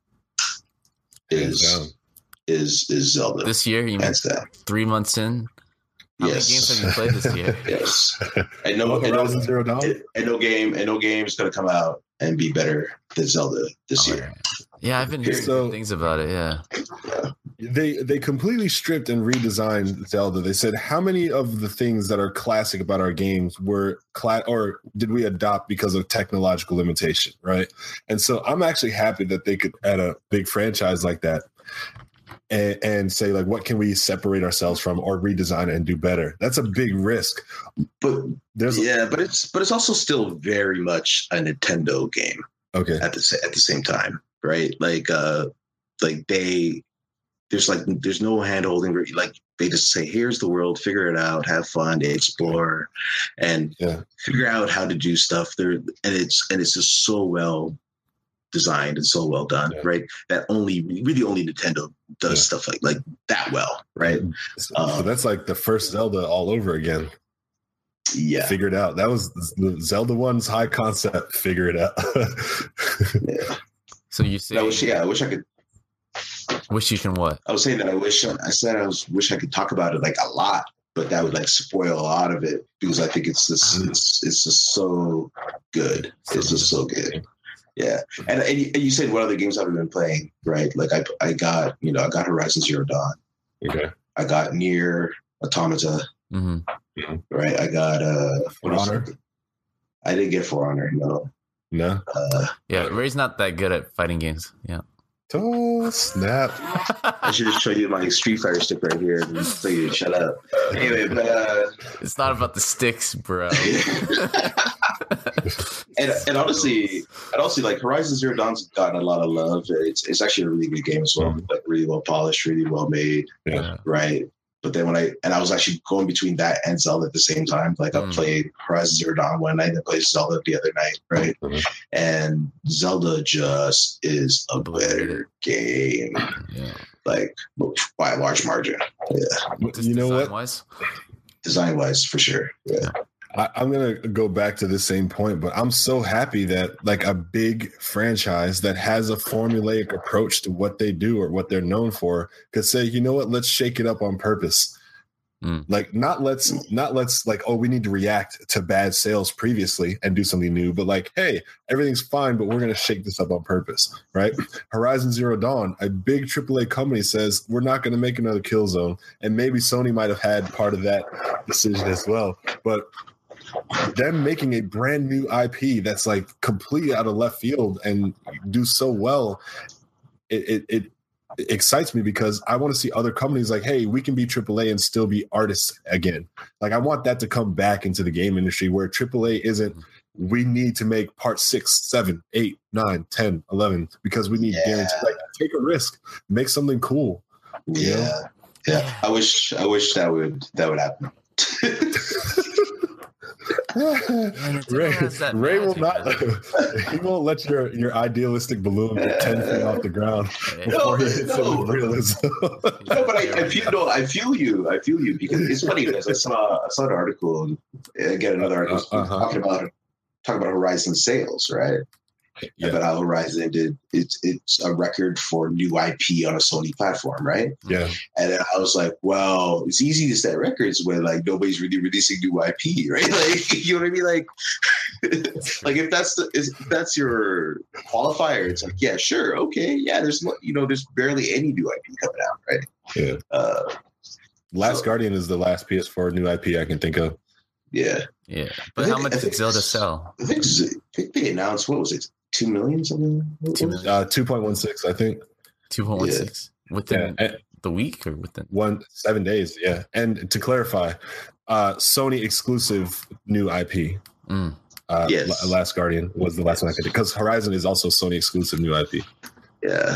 is Zelda.
This year, you mean 3 months in? How many games have you played this year?
Yes. And no game is going to come out and be better than Zelda this year.
Yeah, I've been hearing good things about it. Yeah.
They completely stripped and redesigned Zelda. They said, how many of the things that are classic about our games were or did we adopt because of technological limitation, right? And so I'm actually happy that they could add a big franchise like that and say, like, what can we separate ourselves from or redesign it and do better? That's a big risk.
But it's also still very much a Nintendo game.
Okay.
At the same time, right? There's no hand holding. Like they just say, here's the world, figure it out, have fun, explore, and figure out how to do stuff there. And it's just so well designed and so well done, right? That only Nintendo does stuff like that well, right?
So that's like the first Zelda all over again.
Yeah,
figured out. That was the Zelda 1's high concept. Figure it out.
Yeah.
So you say,
I wish I could.
Wish you can what?
I was saying that I wish I could talk about it like a lot, but that would like spoil a lot of it because I think it's just so good. It's just so good. Yeah, and you said what other games have you been playing, right? Like I got Horizon Zero Dawn.
Okay.
I got Nier Automata.
Mm-hmm.
Right. I got
For Honor.
I didn't get For Honor. No.
Yeah, Ray's not that good at fighting games. Yeah.
Oh snap!
I should just show you my Street Fighter stick right here and tell you to shut up. Anyway, but
it's not about the sticks, bro.
and honestly, like Horizon Zero Dawn's gotten a lot of love. It's actually a really good game as well. Like really well polished, really well made.
Yeah.
Right. But then I was actually going between that and Zelda at the same time. Like I played Horizon Zero Dawn one night and I played Zelda the other night, right? Mm-hmm. And Zelda just is a better game, like by a large margin. Yeah,
you know what?
Design-wise, for sure. Yeah.
I'm going to go back to the same point, but I'm so happy that like a big franchise that has a formulaic approach to what they do or what they're known for could say, you know what, let's shake it up on purpose. Like not let's like, oh, we need to react to bad sales previously and do something new, but like, hey, everything's fine, but we're going to shake this up on purpose, right? Horizon Zero Dawn, a big AAA company says, we're not going to make another Killzone. And maybe Sony might have had part of that decision as well. But them making a brand new IP that's like completely out of left field and do so well, it excites me because I want to see other companies like, hey, we can be AAA and still be artists again. Like I want that to come back into the game industry where AAA isn't, we need to make part 6, 7, 8, 9, 10, 11 because we need guaranteed. Like take a risk, make something cool.
Yeah. I wish that would happen.
Ray will not. He won't let your idealistic balloon get 10 feet off the ground before he hits it with realism.
No, but I feel you because it's funny because I saw an article, again another article talking about Horizon sales, right? Yeah. About how Horizon did it's a record for new IP on a Sony platform, right?
Yeah. And
I was like, well, it's easy to set records when like nobody's really releasing new IP, right? Like, you know what I mean? Like, like if that's your qualifier, it's like, yeah, sure, okay, yeah. There's barely any new IP coming out, right?
Yeah. Last Guardian is the last PS4 new IP I can think of.
Yeah.
But how much did Zelda sell?
I think they announced, what was it, 2 million something?
2.16, I think.
2.16 within the week or within
7 days. Yeah, and to clarify, Sony exclusive new IP.
Yes.
Last Guardian was the last one I could, because Horizon is also Sony exclusive new IP.
Yeah.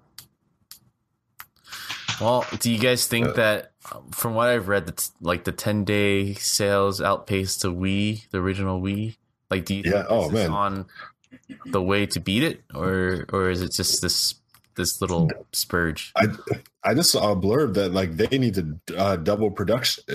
Well, do you guys think that, from what I've read, that's like the 10-day sales outpaced the Wii, the original Wii? Like, do you think this is on the way to beat it, or is it just this little spurge?
I just saw a blurb that like they need to double production.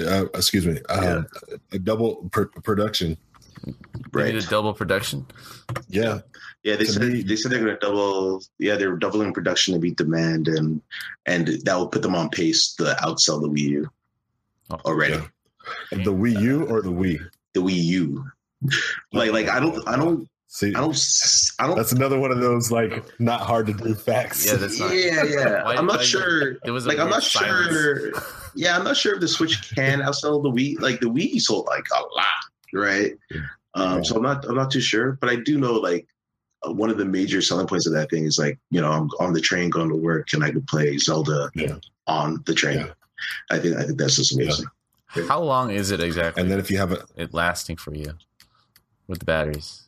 A double production.
They need a double production.
Yeah.
Yeah, they said they're going to double. Yeah, they're doubling production to meet demand, and that will put them on pace to outsell the Wii U already.
Yeah. The Wii U or the Wii? The
Wii U. Like I don't.
See, I don't. That's another one of those like not hard to do facts.
Yeah, that's not.
Yeah. I'm not sure.
It was
like I'm not sure. Yeah, I'm not sure if the Switch can outsell the Wii. Like the Wii sold like a lot, right? So I'm not too sure, but I do know like one of the major selling points of that thing is like, you know, I'm on the train going to work and I could play Zelda on the train. Yeah. I think that's just amazing.
Yeah. How long is it exactly?
And then if you have
it lasting for you with the batteries?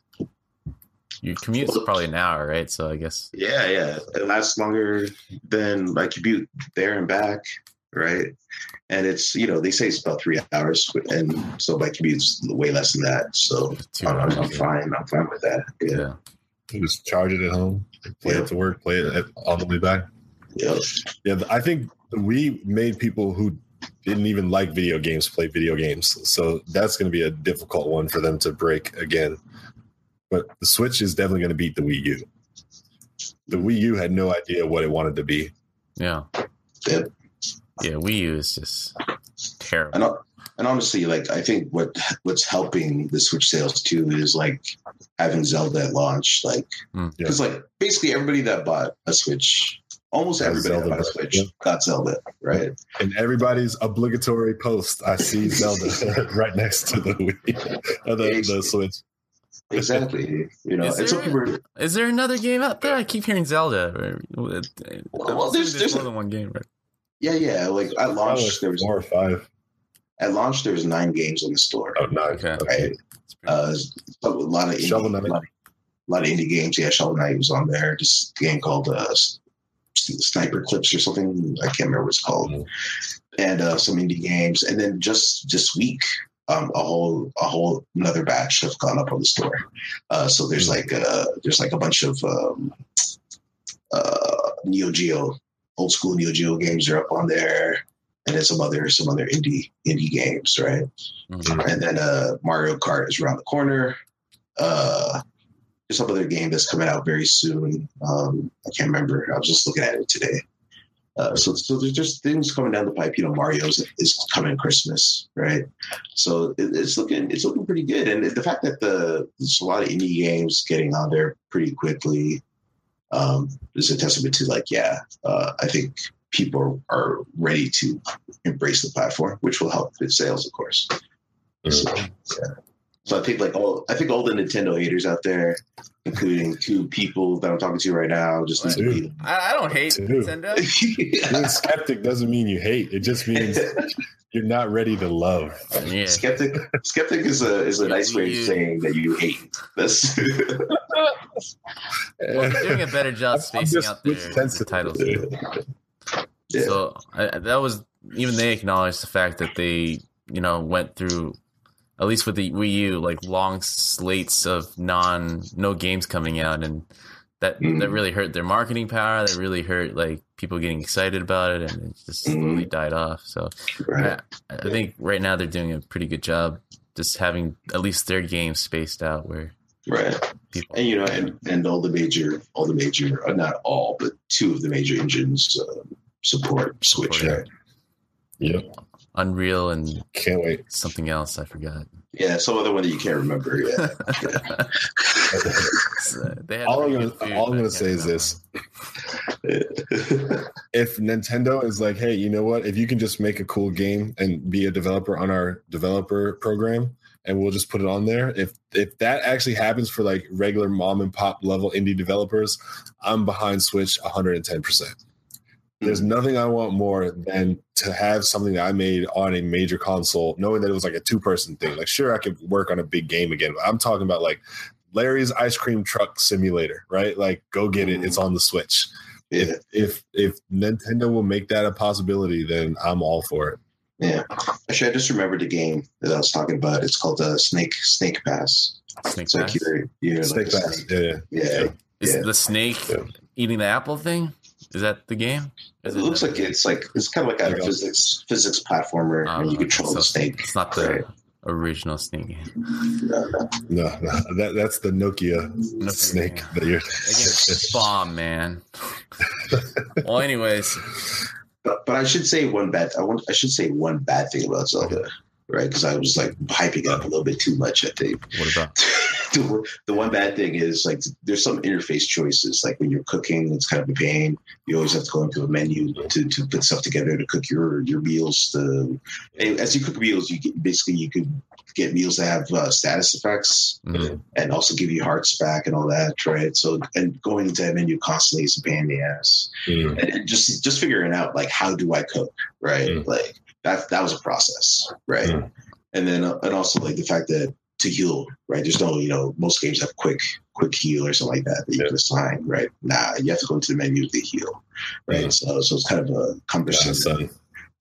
Your commute is probably an hour, right? So I guess. Yeah.
It lasts longer than my commute there and back, right? And it's, you know, they say it's about 3 hours, and so my commute's way less than that. So I'm fine. I'm fine with that. Yeah.
You just charge it at home, play it to work, play it on the way back. Yeah. I think we made people who didn't even like video games play video games. So that's going to be a difficult one for them to break again. But the Switch is definitely going to beat the Wii U. The Wii U had no idea what it wanted to be.
Yeah. Yeah, Wii U is just terrible.
And honestly, like I think what's helping the Switch sales too is like having Zelda at launch, like because like basically everybody that bought a Switch, almost everybody that bought a Switch got Zelda, right?
And everybody's obligatory post, I see Zelda right next to the Wii, the Switch.
Exactly. You know,
is there another game out there? I keep hearing Zelda.
Well, there's
more than one game, right?
Yeah. Like at launch, there was
4 or 5.
At launch, there was 9 games on the store.
Oh, 9.
Okay.
Right. A lot of indie games. Yeah, Shovel Knight was on there. Just a game called Sniper Clips or something. I can't remember what it's called. And some indie games. And then just this week, a whole another batch have gone up on the store. So there's like a bunch of Neo Geo, old school Neo Geo games are up on there, and then some other indie games, right? And then Mario Kart is around the corner. There's some other game that's coming out very soon. I can't remember. I was just looking at it today. So there's just things coming down the pipe. You know, Mario's is coming Christmas, right? So it's looking pretty good. And the fact that there's a lot of indie games getting on there pretty quickly is a testament to like, I think people are ready to embrace the platform, which will help with sales, of course. So I think all the Nintendo haters out there, including 2 people that I'm talking to right now, just need to beat them.
I don't hate Nintendo.
Being skeptic doesn't mean you hate. It just means you're not ready to love.
Yeah. Skeptic is a nice way of saying that you hate. That's
well, they're doing a better job spacing out the titles.
Yeah.
So that was, even they acknowledged the fact that they, you know, went through, at least with the Wii U, like long slates of no games coming out, and that really hurt their marketing power. That really hurt like people getting excited about it, and it just slowly died off. So I think right now they're doing a pretty good job just having at least their games spaced out where people,
and you know, and all the major, not all, but 2 of the major engines support Switch.
Yep.
Unreal and
can't wait.
Something else I forgot.
Yeah, some other one that you can't remember. Yeah.
All I'm gonna say is this: if Nintendo is like, hey, you know what? If you can just make a cool game and be a developer on our developer program, and we'll just put it on there. If that actually happens for like regular mom and pop level indie developers, I'm behind Switch 110%. There's nothing I want more than to have something that I made on a major console, knowing that it was like a 2-person thing. Like, sure, I could work on a big game again, but I'm talking about like Larry's Ice Cream Truck Simulator, right? Like, go get it. It's on the Switch. Yeah. If Nintendo will make that a possibility, then I'm all for it.
Yeah. Actually, I just remembered the game that I was talking about. It's called Snake Pass.
Snake Pass?
You're
Snake
like
Pass.
Yeah.
Is the snake eating the apple thing? Is that the game?
It looks like it's kind of like a physics platformer, and you control the snake.
It's not the original snake game.
No.
That's the Nokia snake that you're.
Bomb, man. Well, anyways,
but I should say one bad. I should say one bad thing about Zelda, right? Because I was like hyping up a little bit too much, I think.
What about?
The one bad thing is like there's some interface choices. Like when you're cooking, it's kind of a pain. You always have to go into a menu to put stuff together to cook your meals. And as you cook meals, you could get meals that have status effects and also give you hearts back and all that, right? So and going into that menu constantly is a pain in the ass. And just figuring out like how do I cook, right? Like that was a process, right? And then and also like the fact that to heal, right? There's no, most games have quick heal or something like that you can assign, right? Nah, you have to go into the menu to heal, right? So it's kind of a cumbersome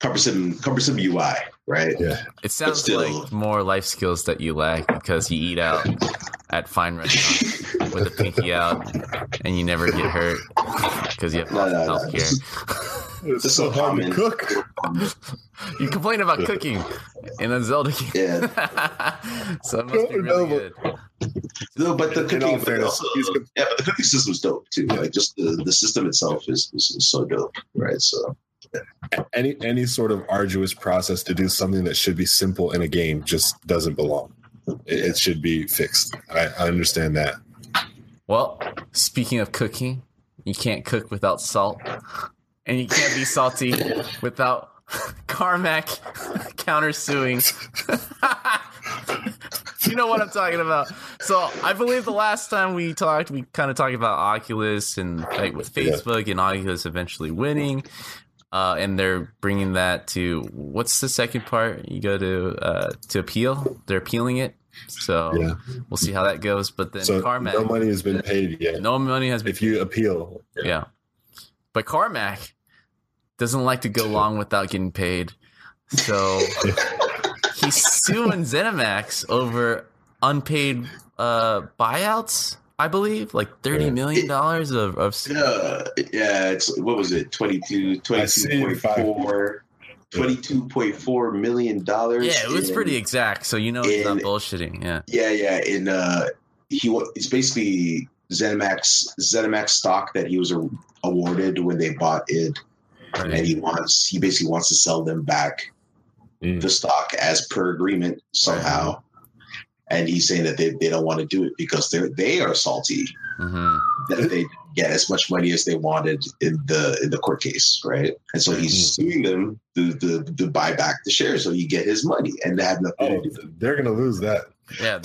UI, right?
Yeah.
It sounds like more life skills that you lack because you eat out at fine restaurants with a pinky out and you never get hurt because you have health care.
It's so hard to cook.
You complain about cooking in a Zelda game.
Yeah.
So it must be really good.
No, but the cooking, but the cooking system's dope too. Like just the system itself is so dope, right? So
any sort of arduous process to do something that should be simple in a game just doesn't belong. It should be fixed. I understand that.
Well, speaking of cooking, you can't cook without salt. And you can't be salty without Carmack countersuing. You know what I'm talking about. So I believe the last time we kind of talked about Oculus and like with Facebook and Oculus eventually winning. And they're bringing that to, what's the second part? You go to appeal. They're appealing it. So we'll see how that goes. But then Carmack,
no money has been paid yet.
No money has been
paid. If you appeal.
Yeah. But Carmack doesn't like to go long without getting paid. So he's suing ZeniMax over unpaid buyouts, I believe, like $30 million of
it's what was it, $22.4 million.
Yeah, it was pretty exact. So he's not bullshitting.
It's basically ZeniMax stock that he was awarded when they bought it, and he basically wants to sell them back the stock as per agreement somehow. Right. And he's saying that they don't want to do it because they are salty that they get as much money as they wanted in the court case, right? And so he's suing them to buy back the shares so he get his money, and they have nothing to do.
They're gonna lose that.
Yeah,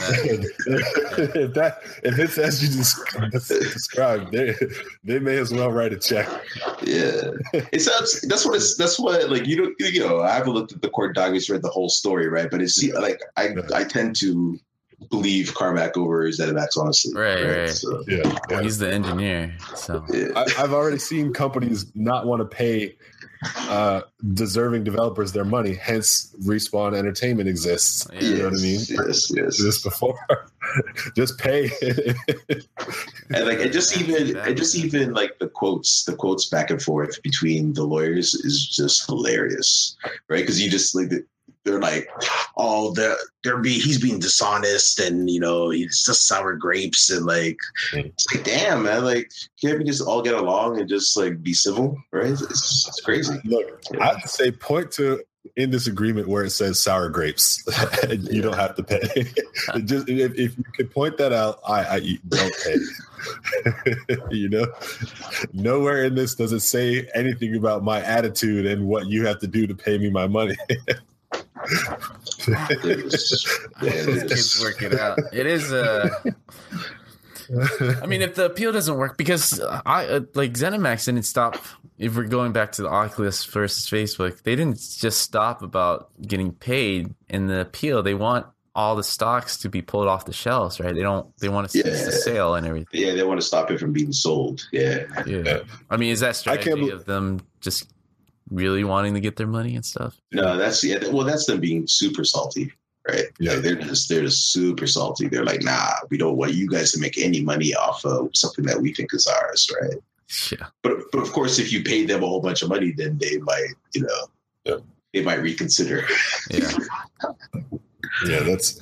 if it's as you described, they may as well write a check.
Yeah, it sounds. That's what like I haven't looked at the court documents, read the whole story, right? But it's like I tend to believe Carmack over ZeniMax, honestly.
Right.
So,
well, he's the engineer, so
I've already seen companies not want to pay deserving developers their money, hence Respawn Entertainment exists. You know what I mean?
Yes.
This before, just pay.
And like it just even like the quotes back and forth between the lawyers is just hilarious, right? Because you just like they're like, oh, he's being dishonest, and it's just sour grapes, and like it's like, damn, man, like can't we just all get along and just like be civil, right? It's crazy.
Look, I have to say, point to in this agreement where it says sour grapes. You don't have to pay. Just if you could point that out, I don't pay. You know, nowhere in this does it say anything about my attitude and what you have to do to pay me my money.
Kids work it out. It is I mean, if the appeal doesn't work, because like ZeniMax didn't stop. If we're going back to the Oculus versus Facebook, they didn't just stop about getting paid in the appeal. They want all the stocks to be pulled off the shelves, right? They want to cease the sale and everything.
Yeah, they want to stop it from being sold. Yeah.
I mean, is that strategy of them just really wanting to get their money and stuff?
No, that's them being super salty. Right. Yeah. Like they're just super salty. They're like, nah, we don't want you guys to make any money off of something that we think is ours. Right.
Yeah.
But of course, if you pay them a whole bunch of money, then they might, they might reconsider.
Yeah.
Yeah. That's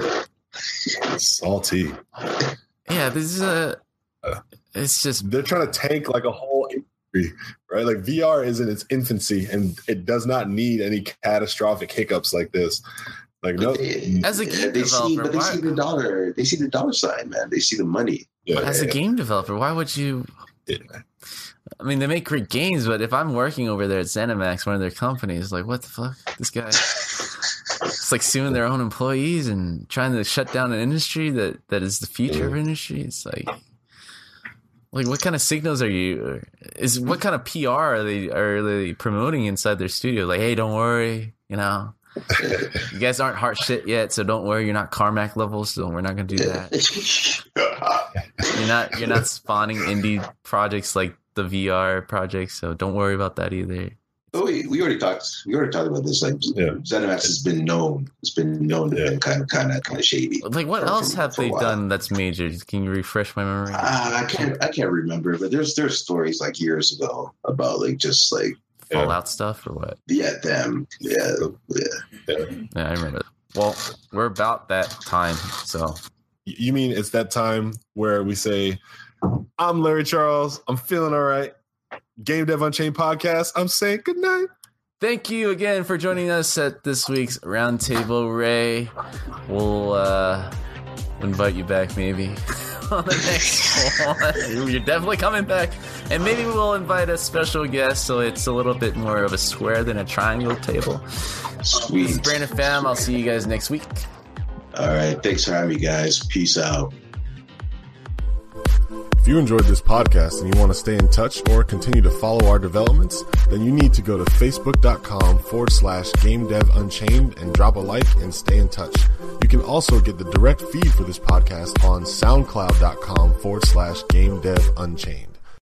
salty.
Yeah. This is it's just,
they're trying to tank like a whole industry, right? Like VR is in its infancy and it does not need any catastrophic hiccups like this. Like, no,
as a game developer,
they see the dollar. They see the dollar sign, man. They see the money.
Yeah. As a game developer, why would you? Yeah. I mean, they make great games, but if I'm working over there at ZeniMax, one of their companies, like, what the fuck? This guy, it's like suing their own employees and trying to shut down an industry that is the future of industry. It's like what kind of signals are you? What kind of PR are they promoting inside their studio? Like, hey, don't worry, you guys aren't hard shit yet, so don't worry. You're not Carmack levels, so we're not going to do that. You're not spawning indie projects like the VR project, so don't worry about that either.
Oh, we already talked about this. Like, ZeniMax has been known. It's been known to be kind of shady.
Like, what else have they done that's major? Can you refresh my memory?
I can't remember, but there's stories like years ago about like just like
Fallout stuff or what?
Yeah, them. Yeah,
I remember that. Well, we're about that time, so.
You mean it's that time where we say, I'm Larry Charles, I'm feeling all right. Game Dev Unchained podcast, I'm saying good night.
Thank you again for joining us at this week's Roundtable, Ray. We'll invite you back maybe on the next one. You're definitely coming back. And maybe we'll invite a special guest so it's a little bit more of a square than a triangle table.
Sweet.
This is Brandon Pham. I'll see you guys next week.
All right. Thanks for having me, guys. Peace out.
If you enjoyed this podcast and you want to stay in touch or continue to follow our developments, then you need to go to facebook.com/GameDevUnchained and drop a like and stay in touch. You can also get the direct feed for this podcast on SoundCloud.com/GameDevUnchained.